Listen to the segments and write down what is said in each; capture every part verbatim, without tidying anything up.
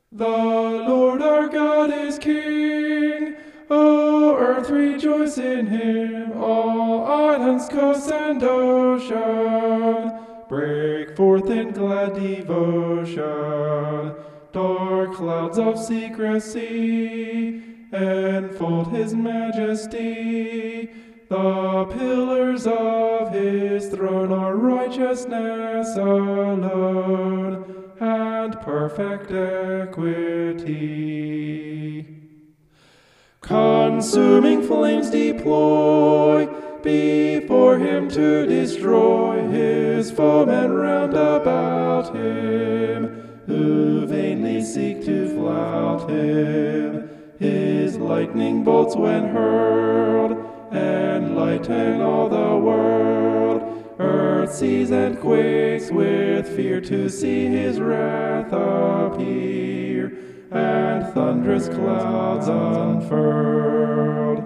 The Lord our God is King. O earth, rejoice in him. All islands, coasts, and ocean, break forth in glad devotion. Dark clouds of secrecy enfold his majesty. The pillars of his throne are righteousness alone and perfect equity. Consuming flames deploy before him to destroy his foemen round about him, who vainly seek to flout him. His lightning bolts when hurled enlighten all the world. Earth sees and quakes with fear to see his wrath appear, and thunderous clouds unfurled.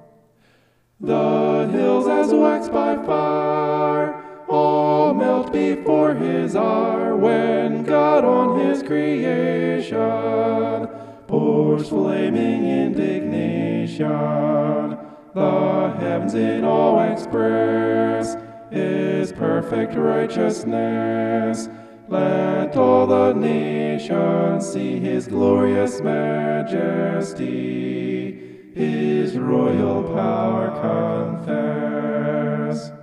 The hills as wax by fire all melt before his ire, when God on his creation pours flaming indignation. The heavens in awe express his perfect righteousness. Let all the nations see his glorious majesty, his royal power confess.